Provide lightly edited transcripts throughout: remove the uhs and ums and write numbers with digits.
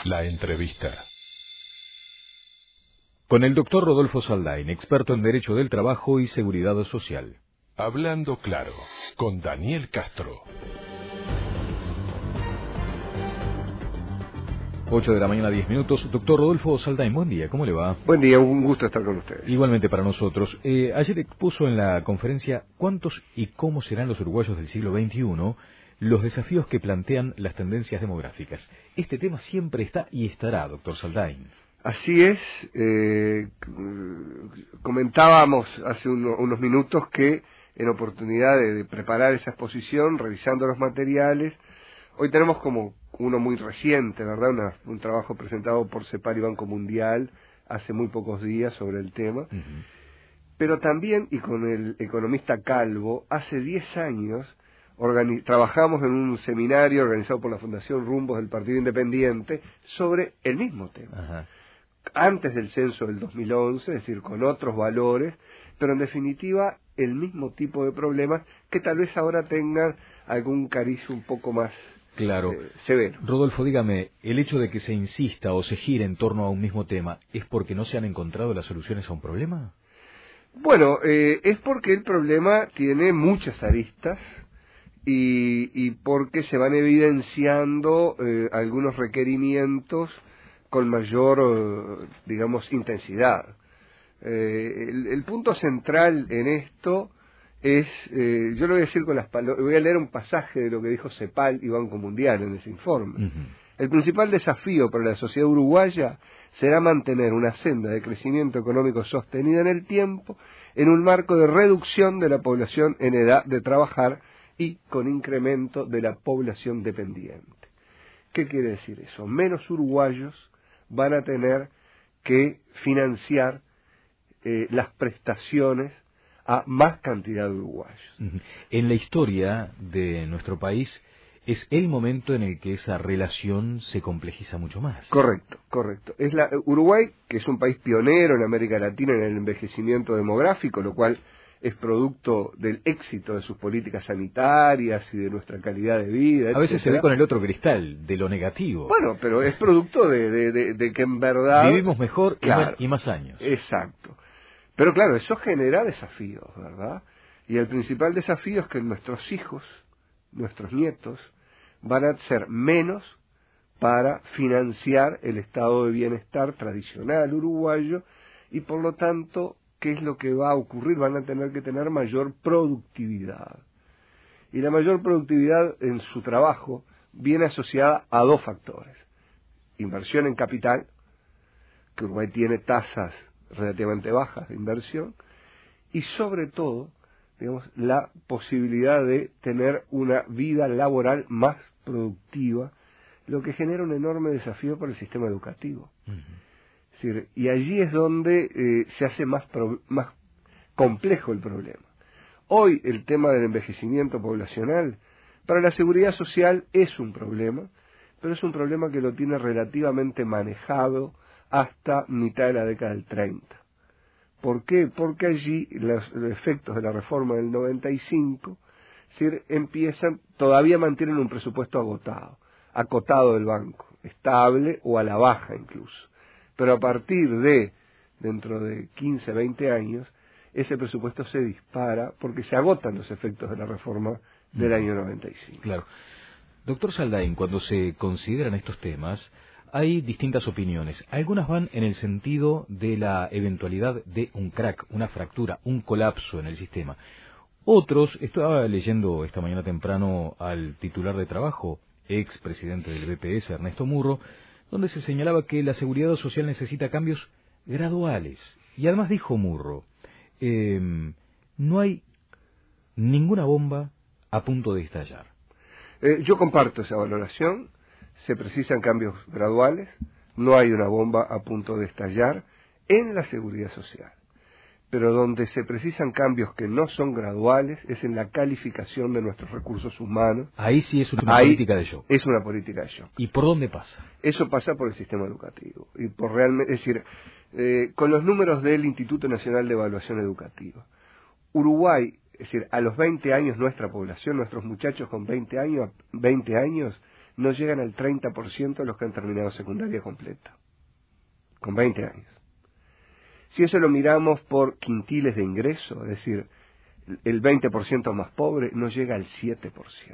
La entrevista. Con el doctor Rodolfo Saldain, experto en Derecho del Trabajo y Seguridad Social. Hablando claro, con Daniel Castro. 8 de la mañana, 10 minutos. Doctor Rodolfo Saldain, buen día, ¿cómo le va? Buen día, un gusto estar con ustedes. Igualmente para nosotros. Ayer expuso en la conferencia ¿Cuántos y cómo serán los uruguayos del siglo XXI? Los desafíos que plantean las tendencias demográficas. Este tema siempre está y estará, doctor Saldain. Así es, comentábamos hace unos minutos que en oportunidad de preparar esa exposición, revisando los materiales, hoy tenemos como uno muy reciente, ¿verdad? Un trabajo presentado por CEPAL y Banco Mundial hace muy pocos días sobre el tema, pero también, y con el economista Calvo, hace 10 años trabajamos en un seminario organizado por la Fundación Rumbos del Partido Independiente sobre el mismo tema. Ajá. Antes del censo del 2011, es decir, con otros valores, pero en definitiva el mismo tipo de problemas que tal vez ahora tengan algún cariz un poco más severo. Rodolfo, dígame, ¿el hecho de que se insista o se gire en torno a un mismo tema es porque no se han encontrado las soluciones a un problema? Bueno, es porque el problema tiene muchas aristas y porque se van evidenciando algunos requerimientos con mayor, digamos, intensidad. El punto central en esto es, yo lo voy a decir con las palabras, voy a leer un pasaje de lo que dijo CEPAL y Banco Mundial en ese informe. El principal desafío para la sociedad uruguaya será mantener una senda de crecimiento económico sostenida en el tiempo, en un marco de reducción de la población en edad de trabajar y con incremento de la población dependiente. ¿Qué quiere decir eso? Menos uruguayos van a tener que financiar las prestaciones a más cantidad de uruguayos. En la historia de nuestro país es el momento en el que esa relación se complejiza mucho más. Correcto. Uruguay, que es un país pionero en América Latina en el envejecimiento demográfico, lo cual es producto del éxito de sus políticas sanitarias y de nuestra calidad de vida, a veces se ve con el otro cristal, de lo negativo. Bueno, pero es producto de que en verdad vivimos mejor, claro, y más años. Exacto. Pero claro, eso genera desafíos, ¿verdad? Y el principal desafío es que nuestros hijos, nuestros nietos, van a ser menos para financiar el estado de bienestar tradicional uruguayo y por lo tanto, ¿qué es lo que va a ocurrir? Van a tener que tener mayor productividad. Y la mayor productividad en su trabajo viene asociada a dos factores. Inversión en capital, que Uruguay tiene tasas relativamente bajas de inversión, y sobre todo, digamos, la posibilidad de tener una vida laboral más productiva, lo que genera un enorme desafío para el sistema educativo. Es decir, y allí es donde se hace más complejo el problema. Hoy el tema del envejecimiento poblacional para la seguridad social es un problema, pero es un problema que lo tiene relativamente manejado hasta mitad de la década del 30. ¿Por qué? Porque allí los efectos de la reforma del 95, es decir, todavía mantienen un presupuesto acotado del banco, estable o a la baja incluso. Pero a partir de, dentro de 15, 20 años, ese presupuesto se dispara porque se agotan los efectos de la reforma del año 95. Claro. Doctor Saldain, cuando se consideran estos temas, hay distintas opiniones. Algunas van en el sentido de la eventualidad de un crack, una fractura, un colapso en el sistema. Otros, estaba leyendo esta mañana temprano al titular de trabajo, ex presidente del BPS, Ernesto Murro, donde se señalaba que la seguridad social necesita cambios graduales. Y además dijo Murro, no hay ninguna bomba a punto de estallar. Yo comparto esa valoración. Se precisan cambios graduales, no hay una bomba a punto de estallar en la seguridad social. Pero donde se precisan cambios que no son graduales es en la calificación de nuestros recursos humanos. Ahí sí es una política de shock. Es una política de shock. ¿Y por dónde pasa? Eso pasa por el sistema educativo. Y por realmente, es decir, con los números del Instituto Nacional de Evaluación Educativa. Uruguay, es decir, a los 20 años nuestra población, nuestros muchachos con 20 años, no llegan al 30% de los que han terminado secundaria completa, con 20 años. Si eso lo miramos por quintiles de ingreso, es decir, el 20% más pobre no llega al 7%.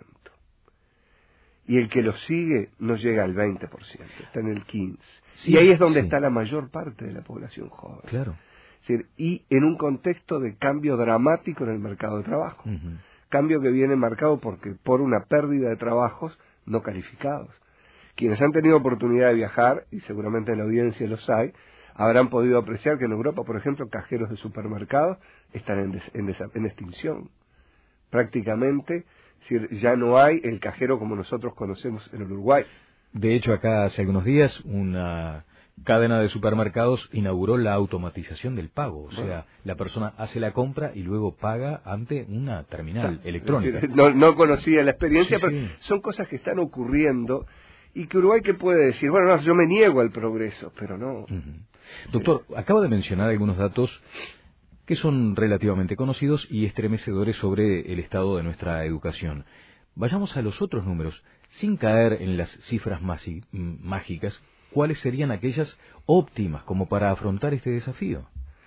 Y el que lo sigue no llega al 20%, está en el 15%. Sí, y ahí es donde sí. está la mayor parte de la población joven. Claro. Es decir, y en un contexto de cambio dramático en el mercado de trabajo. Ujú. Cambio que viene marcado por una pérdida de trabajos no calificados. Quienes han tenido oportunidad de viajar, y seguramente en la audiencia los hay, habrán podido apreciar que en Europa, por ejemplo, cajeros de supermercados están en extinción. Prácticamente, es decir, ya no hay el cajero como nosotros conocemos en el Uruguay. De hecho, acá hace algunos días una cadena de supermercados inauguró la automatización del pago. O sea, la persona hace la compra y luego paga ante una terminal electrónica. Es decir, no conocía la experiencia, Sí, pero sí. son cosas que están ocurriendo y que Uruguay, ¿qué puede decir? Bueno, no, yo me niego al progreso, pero no. Ujú. Doctor, acaba de mencionar algunos datos que son relativamente conocidos y estremecedores sobre el estado de nuestra educación. Vayamos a los otros números, sin caer en las cifras mágicas. ¿Cuáles serían aquellas óptimas como para afrontar este desafío?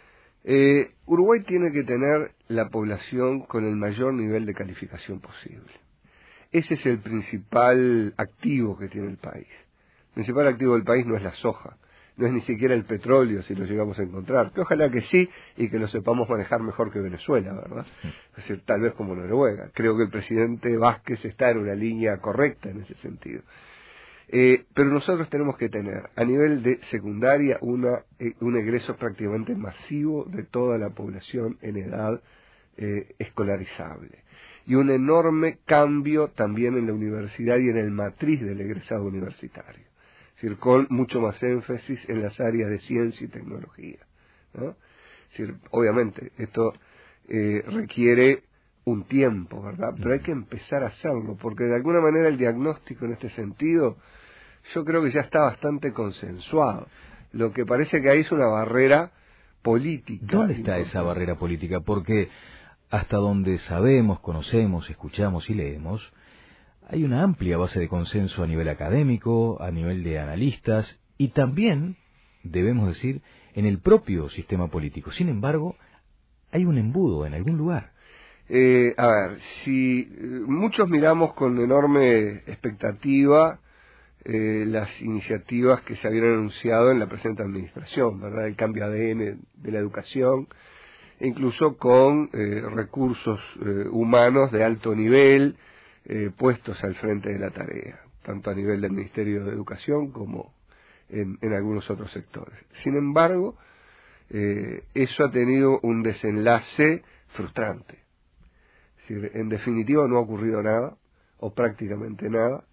Uruguay tiene que tener la población con el mayor nivel de calificación posible. Ese es el principal activo que tiene el país. El principal activo del país no es la soja, no es ni siquiera el petróleo, si lo llegamos a encontrar, que ojalá que sí, y que lo sepamos manejar mejor que Venezuela, ¿verdad? Es decir, tal vez como Noruega. Creo que el presidente Vázquez está en una línea correcta en ese sentido. Pero nosotros tenemos que tener a nivel de secundaria un egreso prácticamente masivo de toda la población en edad escolarizable. Y un enorme cambio también en la universidad y en el matriz del egresado universitario. Es decir, con mucho más énfasis en las áreas de ciencia y tecnología, ¿no? Es decir, obviamente, esto requiere un tiempo, ¿verdad? Pero hay que empezar a hacerlo, porque de alguna manera el diagnóstico en este sentido, yo creo que ya está bastante consensuado. Lo que parece que hay es una barrera política. ¿Dónde está esa barrera política? Porque hasta donde sabemos, conocemos, escuchamos y leemos, hay una amplia base de consenso a nivel académico, a nivel de analistas y también, debemos decir, en el propio sistema político. Sin embargo, hay un embudo en algún lugar. A ver, si muchos miramos con enorme expectativa las iniciativas que se habían anunciado en la presente administración, ¿verdad? El cambio ADN de la educación, e incluso con recursos humanos de alto nivel puestos al frente de la tarea, tanto a nivel del Ministerio de Educación como en algunos otros sectores. Sin embargo, eso ha tenido un desenlace frustrante. Es decir, en definitiva no ha ocurrido nada, o prácticamente nada,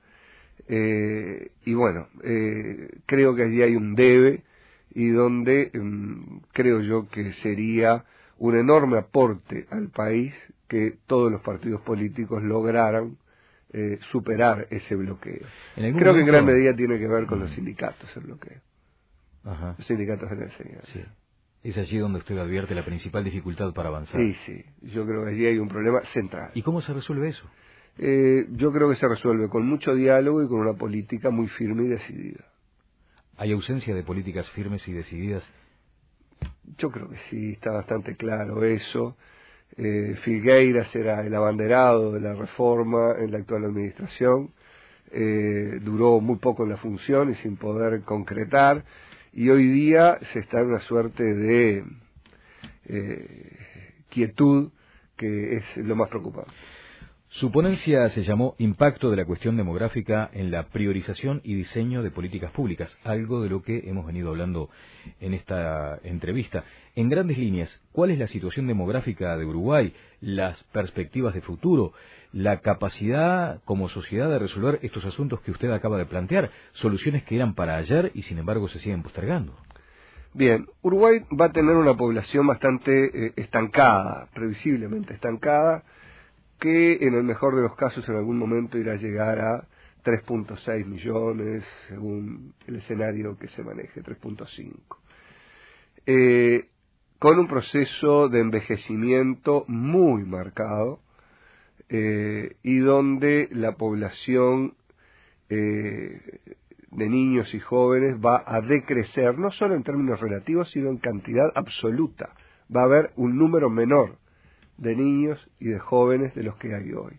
y bueno, creo que allí hay un debe, y donde creo yo que sería un enorme aporte al país que todos los partidos políticos lograran superar ese bloqueo. Creo que en gran medida tiene que ver con los sindicatos el bloqueo. Ajá. Los sindicatos de la enseñanza. Sí. Es allí donde usted advierte la principal dificultad para avanzar. Sí, yo creo que allí hay un problema central. ¿Y cómo se resuelve eso? Yo creo que se resuelve con mucho diálogo y con una política muy firme y decidida. ¿Hay ausencia de políticas firmes y decididas? Yo creo que sí, está bastante claro eso. Filgueiras era el abanderado de la reforma en la actual administración, duró muy poco en la función y sin poder concretar, y hoy día se está en una suerte de quietud que es lo más preocupante. Su ponencia se llamó Impacto de la cuestión demográfica en la priorización y diseño de políticas públicas, algo de lo que hemos venido hablando en esta entrevista. En grandes líneas, ¿cuál es la situación demográfica de Uruguay, las perspectivas de futuro, la capacidad como sociedad de resolver estos asuntos que usted acaba de plantear, soluciones que eran para ayer y sin embargo se siguen postergando? Bien, Uruguay va a tener una población bastante estancada, previsiblemente estancada, que en el mejor de los casos en algún momento irá a llegar a 3.6 millones, según el escenario que se maneje, 3.5. Con un proceso de envejecimiento muy marcado, y donde la población de niños y jóvenes va a decrecer, no solo en términos relativos, sino en cantidad absoluta. Va a haber un número menor de niños y de jóvenes de los que hay hoy.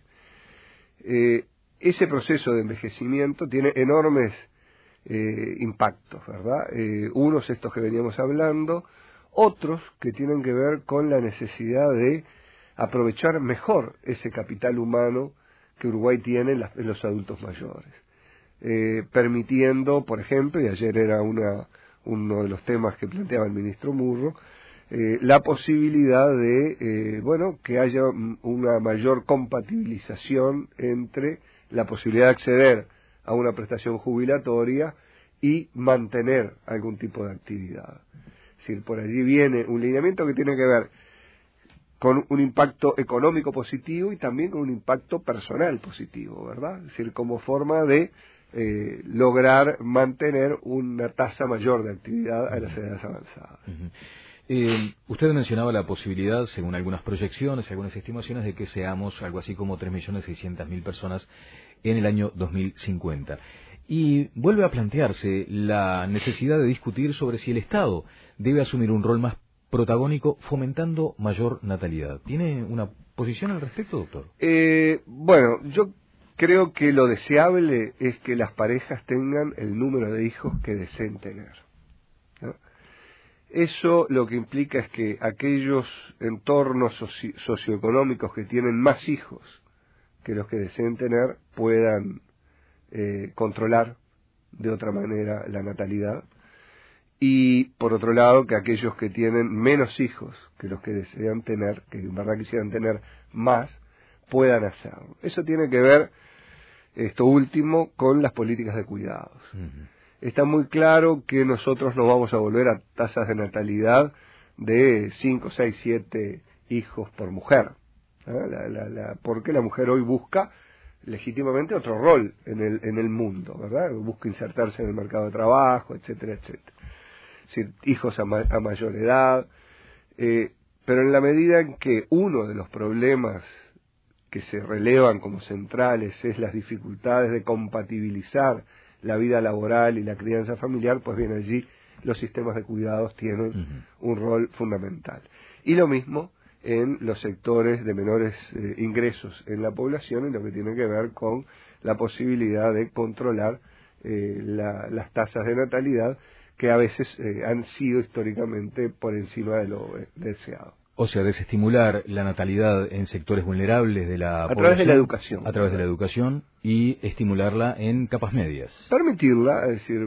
Ese proceso de envejecimiento tiene enormes impactos, ¿verdad? Unos estos que veníamos hablando, otros que tienen que ver con la necesidad de aprovechar mejor ese capital humano que Uruguay tiene en los adultos mayores, permitiendo, por ejemplo, y ayer era uno de los temas que planteaba el ministro Murro, la posibilidad de, que haya una mayor compatibilización entre la posibilidad de acceder a una prestación jubilatoria y mantener algún tipo de actividad. Es decir, por allí viene un lineamiento que tiene que ver con un impacto económico positivo y también con un impacto personal positivo, ¿verdad? Es decir, como forma de lograr mantener una tasa mayor de actividad a las edades avanzadas. Usted mencionaba la posibilidad, según algunas proyecciones, algunas estimaciones, de que seamos algo así como 3.600.000 personas en el año 2050. Y vuelve a plantearse la necesidad de discutir sobre si el Estado debe asumir un rol más protagónico fomentando mayor natalidad. ¿Tiene una posición al respecto, doctor? Yo creo que lo deseable es que las parejas tengan el número de hijos que deseen tener, ¿no? Eso lo que implica es que aquellos entornos socioeconómicos que tienen más hijos que los que deseen tener puedan controlar de otra manera la natalidad, y por otro lado que aquellos que tienen menos hijos que los que desean tener, que en verdad quisieran tener más, puedan hacerlo. Eso tiene que ver, esto último, con las políticas de cuidados. Está muy claro que nosotros no vamos a volver a tasas de natalidad de 5, 6, 7 hijos por mujer, porque la mujer hoy busca legítimamente otro rol en el mundo, ¿verdad? Busca insertarse en el mercado de trabajo, etcétera, etcétera. Es decir, hijos a mayor edad, pero en la medida en que uno de los problemas que se relevan como centrales es las dificultades de compatibilizar la vida laboral y la crianza familiar, pues bien, allí los sistemas de cuidados tienen un rol fundamental. Y lo mismo en los sectores de menores ingresos en la población, en lo que tiene que ver con la posibilidad de controlar las tasas de natalidad, que a veces han sido históricamente por encima de lo deseado. O sea, desestimular la natalidad en sectores vulnerables de la población. A través de la educación. A través de la educación, y estimularla en capas medias. Permitirla,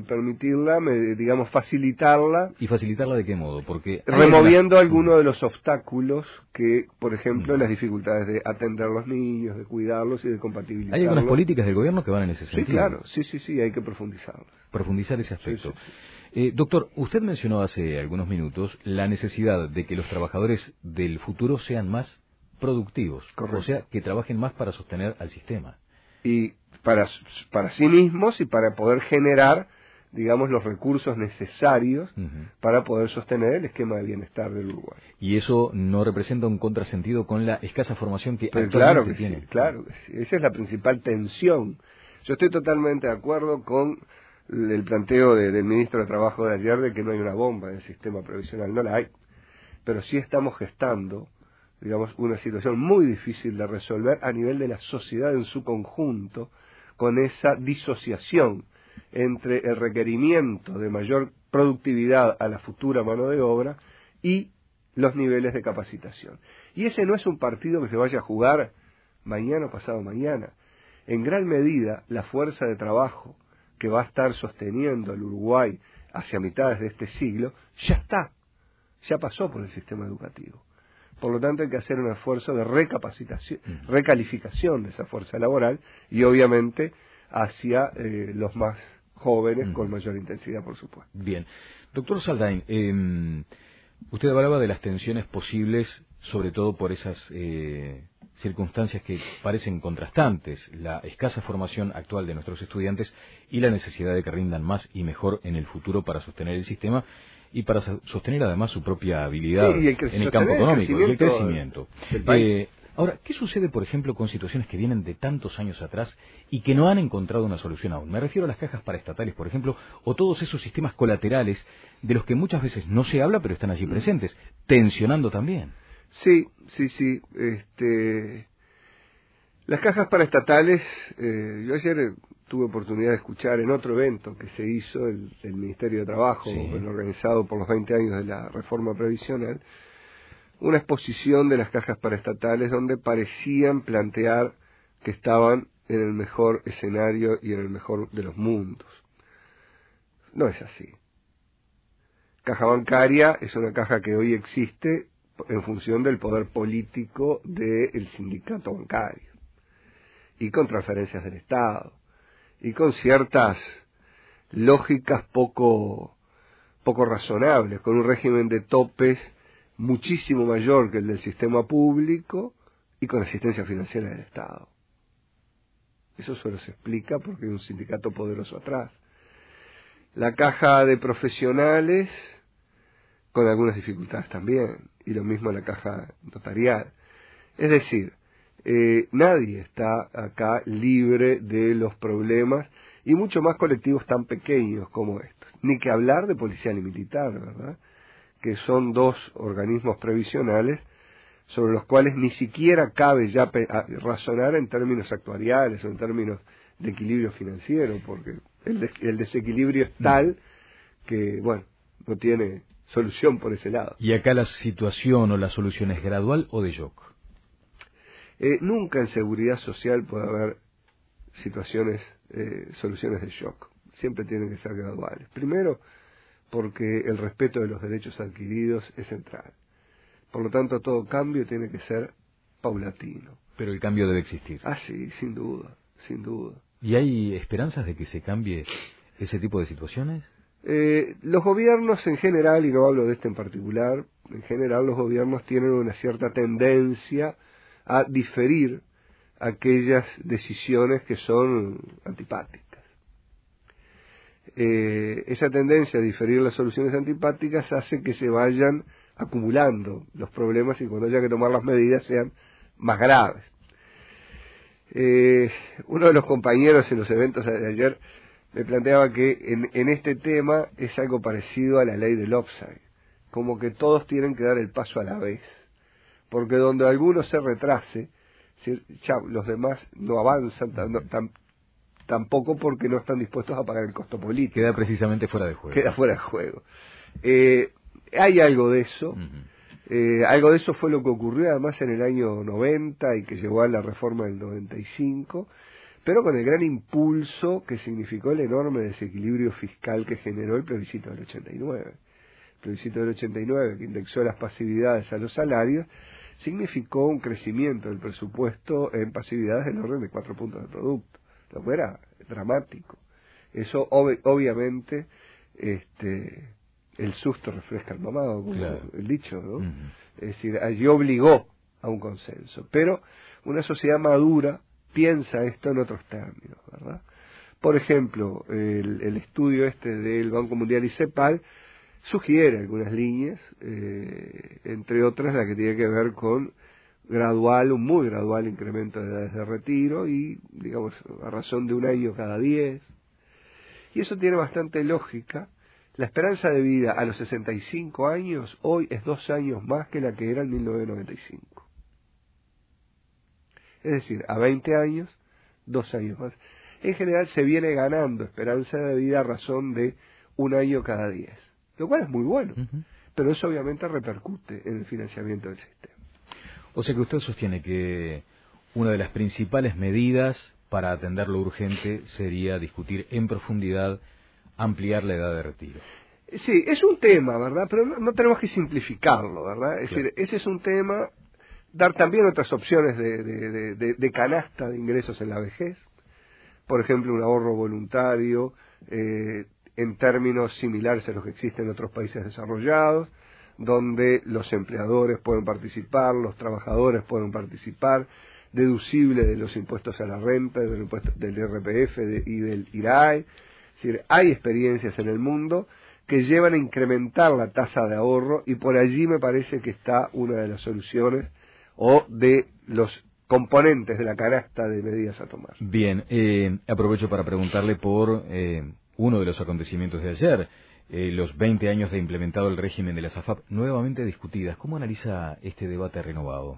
facilitarla. ¿Y facilitarla de qué modo? Porque removiendo algunos de los obstáculos que, por ejemplo, las dificultades de atender a los niños, de cuidarlos y de compatibilizarlos. Hay algunas políticas del gobierno que van en ese sentido. Sí, claro, sí, hay que profundizarlas. Profundizar ese aspecto. Sí. Doctor, usted mencionó hace algunos minutos la necesidad de que los trabajadores del futuro sean más productivos. Correcto. O sea, que trabajen más para sostener al sistema. Y para sí mismos y para poder generar, los recursos necesarios para poder sostener el esquema de bienestar del Uruguay. ¿Y eso no representa un contrasentido con la escasa formación que Pero actualmente tiene? Sí, claro que sí. Esa es la principal tensión. Yo estoy totalmente de acuerdo con el planteo del ministro de Trabajo de ayer de que no hay una bomba en el sistema previsional. No la hay. Pero sí estamos gestando, una situación muy difícil de resolver a nivel de la sociedad en su conjunto, con esa disociación entre el requerimiento de mayor productividad a la futura mano de obra y los niveles de capacitación. Y ese no es un partido que se vaya a jugar mañana o pasado mañana. En gran medida, la fuerza de trabajo que va a estar sosteniendo al Uruguay hacia mitades de este siglo, ya pasó por el sistema educativo. Por lo tanto, hay que hacer un esfuerzo de recapacitación, recalificación de esa fuerza laboral y obviamente hacia los más jóvenes con mayor intensidad, por supuesto. Bien. Doctor Saldain, usted hablaba de las tensiones posibles, sobre todo por esas circunstancias que parecen contrastantes, la escasa formación actual de nuestros estudiantes y la necesidad de que rindan más y mejor en el futuro para sostener el sistema y para sostener además su propia habilidad en el campo económico y el crecimiento. Ahora, ¿qué sucede, por ejemplo, con situaciones que vienen de tantos años atrás y que no han encontrado una solución aún? Me refiero a las cajas paraestatales, por ejemplo, o todos esos sistemas colaterales de los que muchas veces no se habla, pero están allí presentes, tensionando también. Sí. Las cajas paraestatales, yo ayer tuve oportunidad de escuchar en otro evento que se hizo, el Ministerio de Trabajo, organizado por los 20 años de la reforma previsional, una exposición de las cajas paraestatales donde parecían plantear que estaban en el mejor escenario y en el mejor de los mundos. No es así. Caja bancaria es una caja que hoy existe en función del poder político del sindicato bancario, y con transferencias del Estado, y con ciertas lógicas poco razonables, con un régimen de topes muchísimo mayor que el del sistema público y con asistencia financiera del Estado. Eso solo se explica porque hay un sindicato poderoso atrás. La caja de profesionales, con algunas dificultades también, y lo mismo la caja notarial. Es decir, nadie está acá libre de los problemas, y mucho más colectivos tan pequeños como estos. Ni que hablar de policial y militar, ¿verdad?, que son dos organismos previsionales sobre los cuales ni siquiera cabe ya razonar en términos actuariales o en términos de equilibrio financiero, porque el desequilibrio es tal que, bueno, no tiene solución por ese lado. ¿Y acá la situación o la solución es gradual o de shock? Nunca en seguridad social puede haber soluciones de shock. Siempre tienen que ser graduales. Primero, porque el respeto de los derechos adquiridos es central. Por lo tanto, todo cambio tiene que ser paulatino. Pero el cambio debe existir. Ah, sí, sin duda. ¿Y hay esperanzas de que se cambie ese tipo de situaciones? Los gobiernos en general, y no hablo de este en particular, en general los gobiernos tienen una cierta tendencia a diferir aquellas decisiones que son antipáticas. Esa tendencia a diferir las soluciones antipáticas hace que se vayan acumulando los problemas y cuando haya que tomar las medidas sean más graves. Uno de los compañeros en los eventos de ayer me planteaba que en este tema es algo parecido a la ley del offside, como que todos tienen que dar el paso a la vez, porque donde alguno se retrase, los demás no avanzan tampoco porque no están dispuestos a pagar el costo político. Queda precisamente fuera de juego. Queda fuera de juego. Hay algo de eso. Algo de eso fue lo que ocurrió además en el año 90 y que llevó a la reforma del 95, pero con el gran impulso que significó el enorme desequilibrio fiscal que generó el plebiscito del 89. El plebiscito del 89, que indexó las pasividades a los salarios, significó un crecimiento del presupuesto en pasividades del orden de 4 puntos del producto, lo que era dramático. Eso obviamente el susto refresca el mamado, como el dicho, ¿no? Es decir, allí obligó a un consenso, pero una sociedad madura piensa esto en otros términos, ¿verdad? Por ejemplo, el estudio del Banco Mundial y CEPAL sugiere algunas líneas, entre otras la que tiene que ver con un muy gradual incremento de edades de retiro y, digamos, a razón de 1 año cada 10. Y eso tiene bastante lógica. La esperanza de vida a los 65 años hoy es 2 años más que la que era en 1995. Es decir, a 20 años, 2 años más. En general se viene ganando esperanza de vida a razón de 1 año cada 10, lo cual es muy bueno, pero eso obviamente repercute en el financiamiento del sistema. O sea que usted sostiene que una de las principales medidas para atender lo urgente sería discutir en profundidad ampliar la edad de retiro. Sí, es un tema, ¿verdad? Pero no tenemos que simplificarlo, ¿verdad? Es decir, ese es un tema, dar también otras opciones de canasta de ingresos en la vejez, por ejemplo, un ahorro voluntario en términos similares a los que existen en otros países desarrollados, donde los empleadores pueden participar, los trabajadores pueden participar, deducible de los impuestos a la renta, del IRPF y del IRAE. Es decir, hay experiencias en el mundo que llevan a incrementar la tasa de ahorro y por allí me parece que está una de las soluciones o de los componentes de la canasta de medidas a tomar. Bien, aprovecho para preguntarle por uno de los acontecimientos de ayer, los 20 años de implementado el régimen de las AFAP, nuevamente discutidas. ¿Cómo analiza este debate renovado?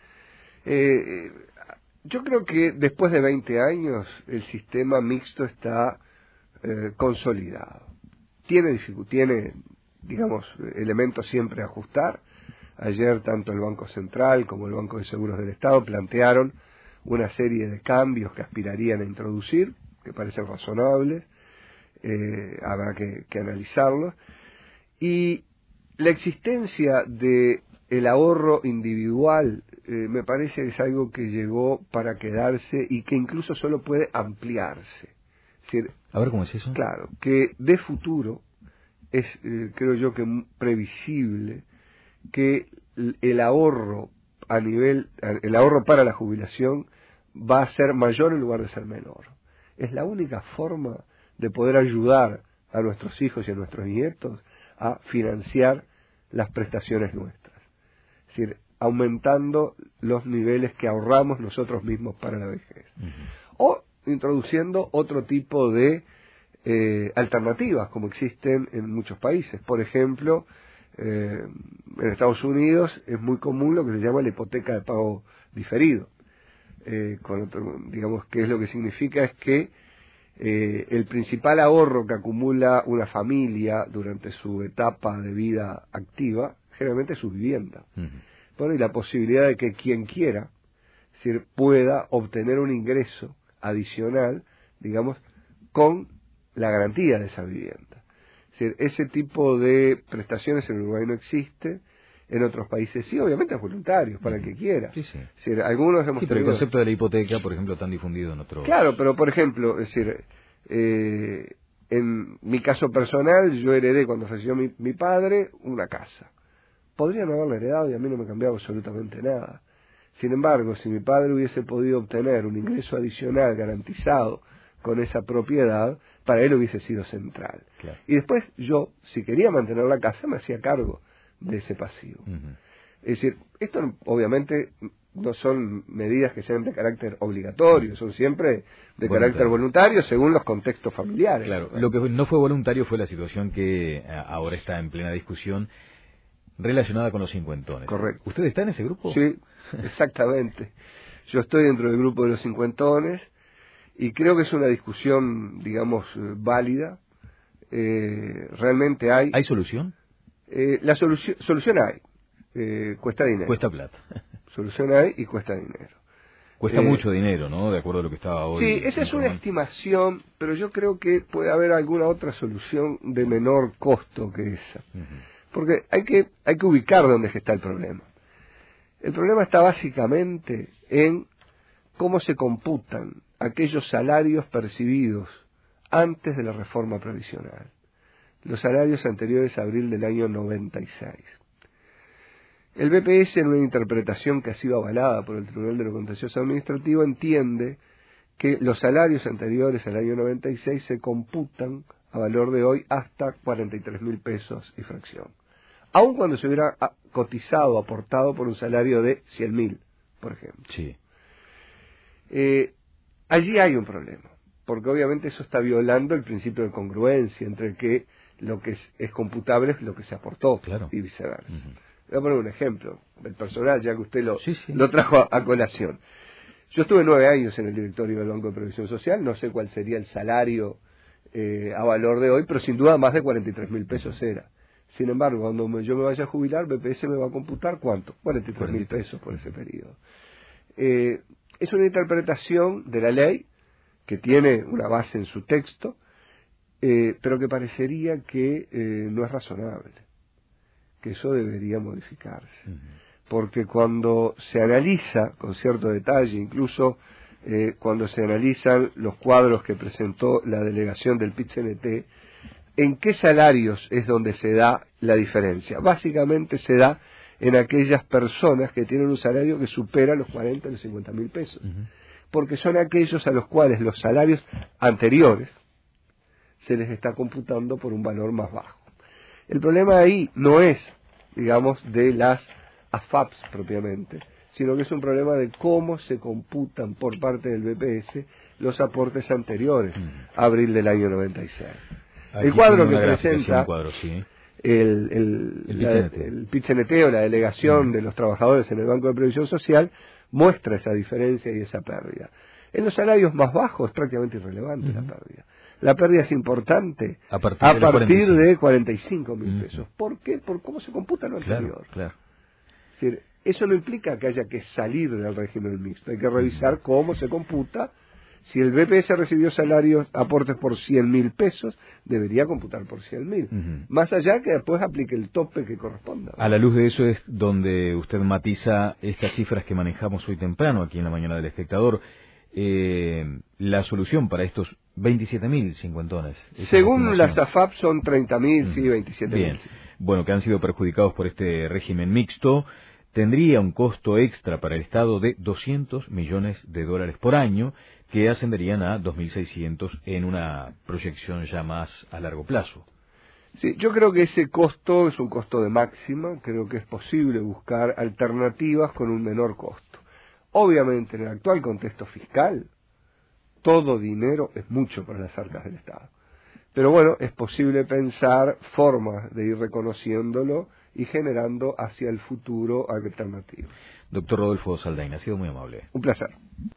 Yo creo que después de 20 años el sistema mixto está consolidado. Tiene, digamos, elementos siempre a ajustar. Ayer tanto el Banco Central como el Banco de Seguros del Estado plantearon una serie de cambios que aspirarían a introducir, que parecen razonables, habrá que analizarlos. Y la existencia de el ahorro individual me parece que es algo que llegó para quedarse y que incluso solo puede ampliarse. Es decir, a ver, ¿cómo es eso? Claro, que de futuro es, creo yo, que previsible que el ahorro el ahorro para la jubilación va a ser mayor en lugar de ser menor. Es la única forma de poder ayudar a nuestros hijos y a nuestros nietos a financiar las prestaciones nuestras. Es decir, aumentando los niveles que ahorramos nosotros mismos para la vejez. O introduciendo otro tipo de alternativas como existen en muchos países. Por ejemplo, en Estados Unidos es muy común lo que se llama la hipoteca de pago diferido. Digamos que es lo que significa es que el principal ahorro que acumula una familia durante su etapa de vida activa generalmente es su vivienda. Bueno, y la posibilidad de que quien quiera, es decir, pueda obtener un ingreso adicional, digamos, con la garantía de esa vivienda. Es decir, ese tipo de prestaciones en Uruguay no existe, en otros países sí, obviamente es voluntario, para el que quiera. Sí, sí. Es decir, algunos hemos pero el concepto de la hipoteca, por ejemplo, tan difundido en otros... Claro, pero por ejemplo, es decir, en mi caso personal, yo heredé cuando falleció mi padre una casa. Podría no haberla heredado y a mí no me cambiaba absolutamente nada. Sin embargo, si mi padre hubiese podido obtener un ingreso adicional garantizado con esa propiedad, para él hubiese sido central. Claro. Y después yo, si quería mantener la casa, me hacía cargo de ese pasivo. Es decir, esto obviamente no son medidas que sean de carácter obligatorio, son siempre de carácter voluntario según los contextos familiares. Claro, lo que no fue voluntario fue la situación que ahora está en plena discusión relacionada con los cincuentones. Correcto. ¿Usted está en ese grupo? Sí, exactamente. Yo estoy dentro del grupo de los cincuentones y creo que es una discusión, digamos, válida. Realmente hay... ¿Hay solución? La solución hay. Cuesta dinero. Cuesta plata. Solución hay y cuesta dinero. Cuesta mucho dinero, ¿no? De acuerdo a lo que estaba hoy. Sí, esa es una estimación, pero yo creo que puede haber alguna otra solución de menor costo que esa. Porque hay que ubicar dónde está el problema. El problema está básicamente en cómo se computan aquellos salarios percibidos antes de la reforma previsional. Los salarios anteriores a abril del año 96. El BPS, en una interpretación que ha sido avalada por el Tribunal de lo Contencioso Administrativo, entiende que los salarios anteriores al año 96 se computan a valor de hoy hasta 43.000 pesos y fracción. Aun cuando se hubiera cotizado, aportado por un salario de 100.000, por ejemplo. Sí. Allí hay un problema, porque obviamente eso está violando el principio de congruencia entre que lo que es computable es lo que se aportó, claro, y viceversa. Voy a poner un ejemplo, el personal, ya que usted sí. lo trajo a colación. Yo estuve 9 años en el directorio del Banco de Previsión Social, no sé cuál sería el salario a valor de hoy, pero sin duda más de 43.000 pesos era. Sin embargo, cuando yo me vaya a jubilar, BPS me va a computar ¿cuánto? 43.000 pesos por ese periodo. Es una interpretación de la ley que tiene una base en su texto, pero que parecería que no es razonable, que eso debería modificarse. Porque cuando se analiza con cierto detalle, incluso cuando se analizan los cuadros que presentó la delegación del PIT-CNT, ¿en qué salarios es donde se da la diferencia? Básicamente se da en aquellas personas que tienen un salario que supera los 40 o los 50.000 pesos. Porque son aquellos a los cuales los salarios anteriores se les está computando por un valor más bajo. El problema ahí no es, digamos, de las AFAPs propiamente, sino que es un problema de cómo se computan por parte del BPS los aportes anteriores a abril del año 96. Aquí El cuadro que gráfica, presenta un cuadro, sí. el PIT-CNT o la delegación de los trabajadores en el Banco de Previsión Social muestra esa diferencia y esa pérdida. En los salarios más bajos es prácticamente irrelevante la pérdida. La pérdida es importante a partir de 45.000 pesos. ¿Por qué? Por cómo se computa lo anterior. Claro. Es decir, eso no implica que haya que salir del régimen mixto. Hay que revisar cómo se computa. Si el BPS recibió salarios, aportes por 100.000 pesos, debería computar por 100.000. Más allá que después aplique el tope que corresponda. A la luz de eso es donde usted matiza estas cifras que manejamos hoy temprano aquí en la mañana del Espectador. La solución para estos 27.000 cincuentones. Según las AFAP son 30.000, sí, 27.000. Bien. Bueno, que han sido perjudicados por este régimen mixto, tendría un costo extra para el Estado de $200 millones por año, que ascenderían a 2.600 en una proyección ya más a largo plazo. Sí, yo creo que ese costo es un costo de máxima, creo que es posible buscar alternativas con un menor costo. Obviamente, en el actual contexto fiscal, todo dinero es mucho para las arcas del Estado. Pero bueno, es posible pensar formas de ir reconociéndolo y generando hacia el futuro alternativas. Doctor Rodolfo Saldain, ha sido muy amable. Un placer.